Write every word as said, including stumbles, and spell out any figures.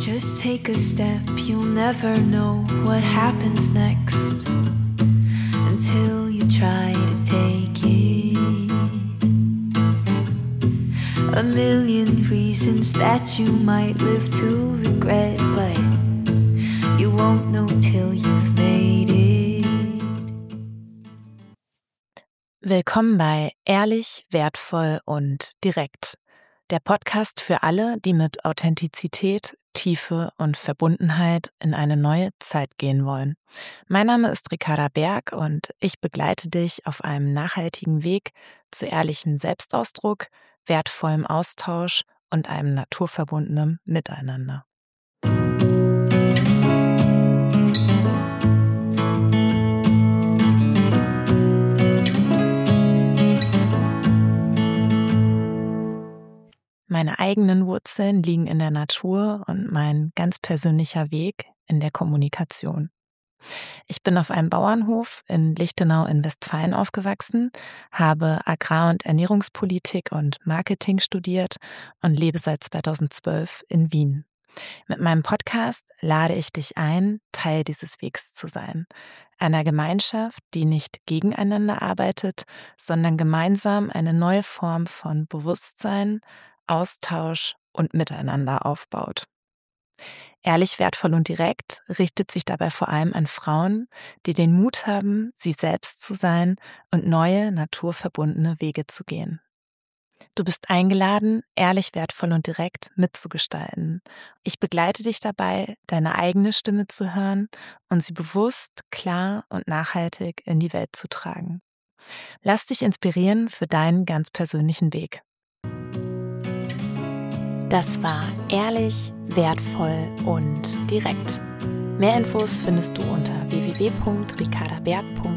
Just take a step, you'll never know what happens next until you try to take it. A million reasons that you might live to regret, but you won't know till you've made it. Willkommen bei Ehrlich, wertvoll und direkt. Der Podcast für alle, die mit Authentizität, Tiefe und Verbundenheit in eine neue Zeit gehen wollen. Mein Name ist Ricarda Berg und ich begleite dich auf einem nachhaltigen Weg zu ehrlichem Selbstausdruck, wertvollem Austausch und einem naturverbundenen Miteinander. Meine eigenen Wurzeln liegen in der Natur und mein ganz persönlicher Weg in der Kommunikation. Ich bin auf einem Bauernhof in Lichtenau in Westfalen aufgewachsen, habe Agrar- und Ernährungspolitik und Marketing studiert und lebe seit zweitausendzwölf in Wien. Mit meinem Podcast lade ich dich ein, Teil dieses Wegs zu sein. Einer Gemeinschaft, die nicht gegeneinander arbeitet, sondern gemeinsam eine neue Form von Bewusstsein, Austausch und Miteinander aufbaut. Ehrlich, wertvoll und direkt richtet sich dabei vor allem an Frauen, die den Mut haben, sie selbst zu sein und neue, naturverbundene Wege zu gehen. Du bist eingeladen, ehrlich, wertvoll und direkt mitzugestalten. Ich begleite dich dabei, deine eigene Stimme zu hören und sie bewusst, klar und nachhaltig in die Welt zu tragen. Lass dich inspirieren für deinen ganz persönlichen Weg. Das war Ehrlich, wertvoll und direkt. Mehr Infos findest du unter w w w punkt ricardaberg punkt